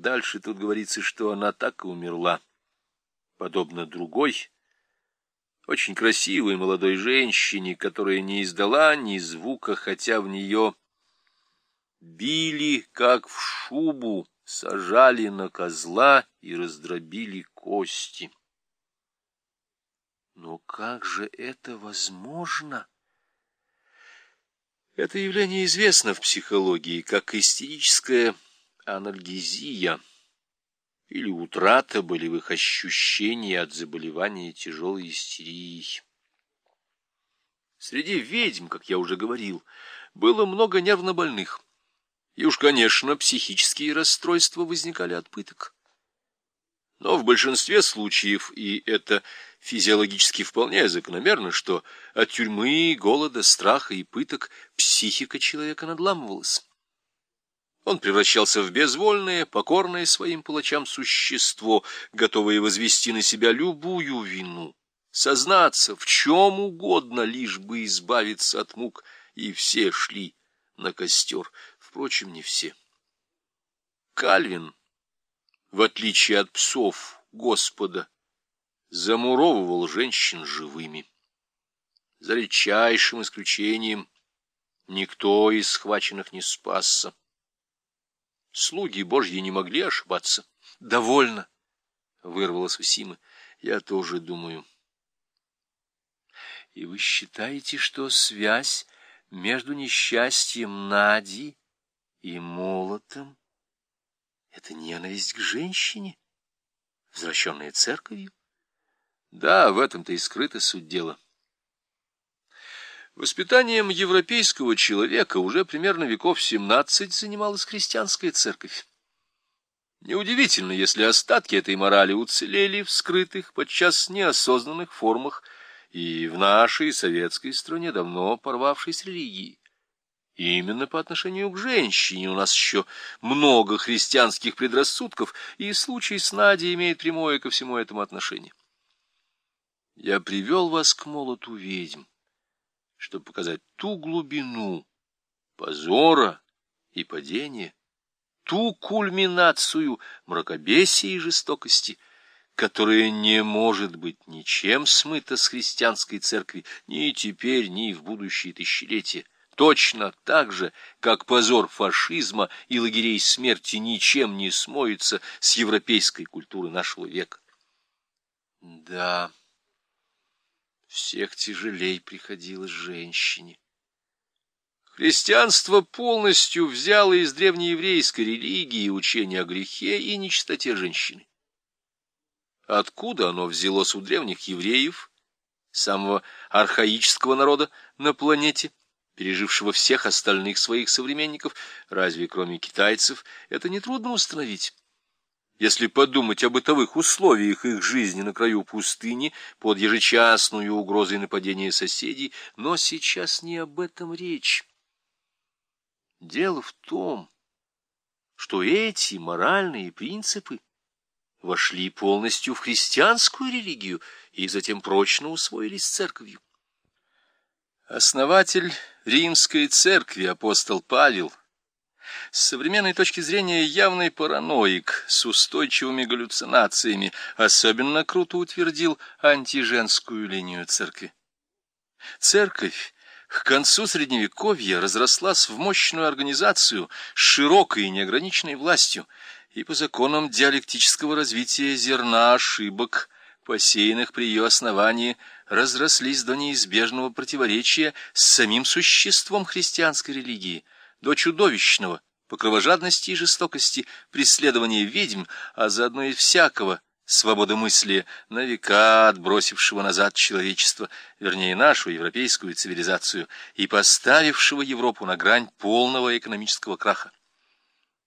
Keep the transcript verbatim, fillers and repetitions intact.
дальше тут говорится, что она так и умерла, подобно другой, очень красивой молодой женщине, которая не издала ни звука, хотя в нее били, как в шубу, сажали на козла и раздробили кости. Но как же это возможно? Это явление известно в психологии как истерическая анальгезия или утрата болевых ощущений от заболевания тяжелой истерией. Среди ведьм, как я уже говорил, было много нервнобольных. И уж, конечно, психические расстройства возникали от пыток. Но в большинстве случаев, и это физиологически вполне закономерно, что от тюрьмы, голода, страха и пыток психика человека надламывалась. Он превращался в безвольное, покорное своим палачам существо, готовое возвести на себя любую вину, сознаться в чем угодно, лишь бы избавиться от мук, и все шли на костер. Впрочем, не все. Кальвин, в отличие от псов Господа, замуровывал женщин живыми. За редчайшим исключением никто из схваченных не спасся. Слуги Божьи не могли ошибаться. — Довольно, — вырвалось у Симы. — Я тоже думаю. — И вы считаете, что связь между несчастьем Нади и молотом — это ненависть к женщине, возвращенная церковью? Да, в этом-то и скрыта суть дела. Воспитанием европейского человека уже примерно веков семнадцать занималась христианская церковь. Неудивительно, если остатки этой морали уцелели в скрытых, подчас неосознанных формах и в нашей советской стране, давно порвавшейся религии. И именно по отношению к женщине у нас еще много христианских предрассудков, и случай с Надей имеет прямое ко всему этому отношение. Я привел вас к молоту ведьм, чтобы показать ту глубину позора и падения, ту кульминацию мракобесия и жестокости, которая не может быть ничем смыта с христианской церкви ни теперь, ни в будущие тысячелетия, точно так же, как позор фашизма и лагерей смерти ничем не смоется с европейской культуры нашего века. Да, всех тяжелей приходилось женщине. Христианство полностью взяло из древнееврейской религии учение о грехе и нечистоте женщины. Откуда оно взялось у древних евреев, самого архаического народа на планете, пережившего всех остальных своих современников, разве кроме китайцев, это нетрудно установить. Если подумать о бытовых условиях их жизни на краю пустыни под ежечасную угрозой нападения соседей, но сейчас не об этом речь. Дело в том, что эти моральные принципы вошли полностью в христианскую религию и затем прочно усвоились церковью. Основатель Римской церкви апостол Павел, с современной точки зрения явный параноик с устойчивыми галлюцинациями, особенно круто утвердил антиженскую линию церкви. Церковь к концу Средневековья разрослась в мощную организацию с широкой и неограниченной властью, и по законам диалектического развития зерна ошибок, посеянных при ее основании, разрослись до неизбежного противоречия с самим существом христианской религии, до чудовищного, по кровожадности и жестокости, преследования ведьм, а заодно и всякого свободомыслия, на века отбросившего назад человечество, вернее нашу европейскую цивилизацию, и поставившего Европу на грань полного экономического краха.